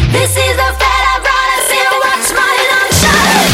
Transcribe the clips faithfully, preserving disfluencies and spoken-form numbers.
This is the fate I brought us in. Watch my light shine.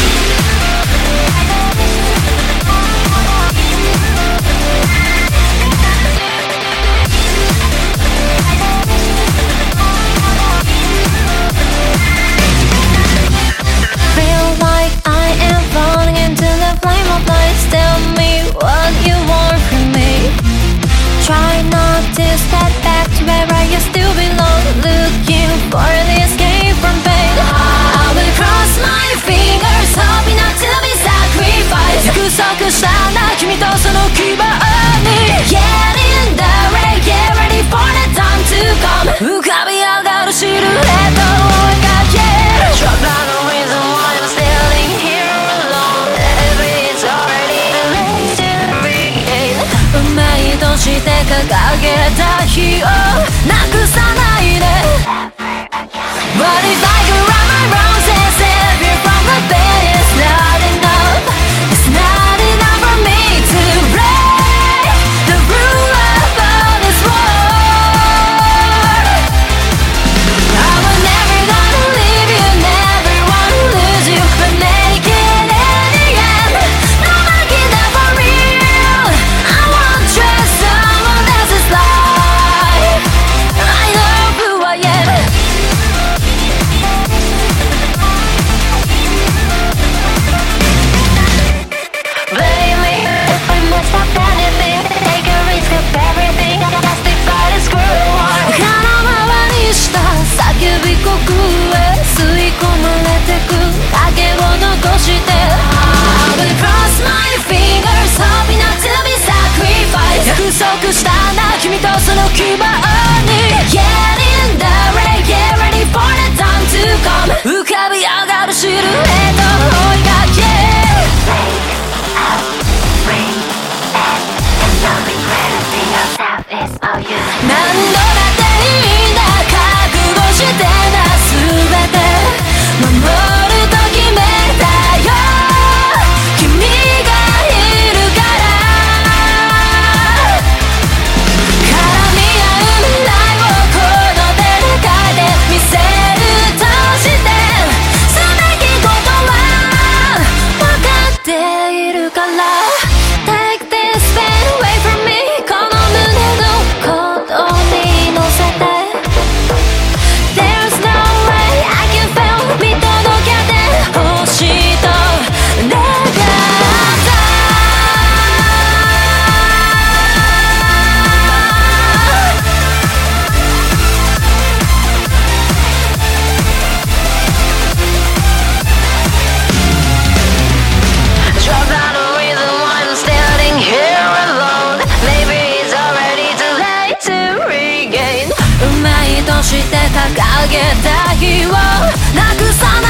Feel like I am falling into the flame of lights. Tell me what you want from me. Try not to step back to where I used to belong. Looking for the escape from pain. I will cross my fingers, hoping not to be sacrificed. 約束したな君とその希望に Get in the rain, get ready for the time to come. 浮かび上がるシルエットを描け Drop down the reason why I'm standing here alone. Every it's already too late to regain. 運命として掲げた日をなくさないで But if I could right my wrongs and save you from the pain, it's not enough. It's not enough for me to break the rule of all this war. I was never gonna leave you, never wanna lose you, but make it in the end. Now make it up for real. I won't trust someone else's life. I know who I am. Blame me if I messed up anything. Take a risk of everything. Justify the screw one. 空回りした叫び声へ吸い込まれてくだけを残して I will cross my fingers, hoping not to be sacrificed. 約束したな君とその希望に Get in the rain, get ready for the time to come. 浮かび上がるシルエットを描け It's all you. 何度だっていいんだ覚悟してな全て守ると決めたよ君がいるから絡み合う未来をこの手で変えてみせるとしてすべきことは分かっているから Take this pain away from me この胸の鼓動に乗せて There's no way I can feel 見届けてほしいと願った Drop down the reason why I'm standing here alone. Maybe it's already too late to regain. 運命として掲げた日をなくさない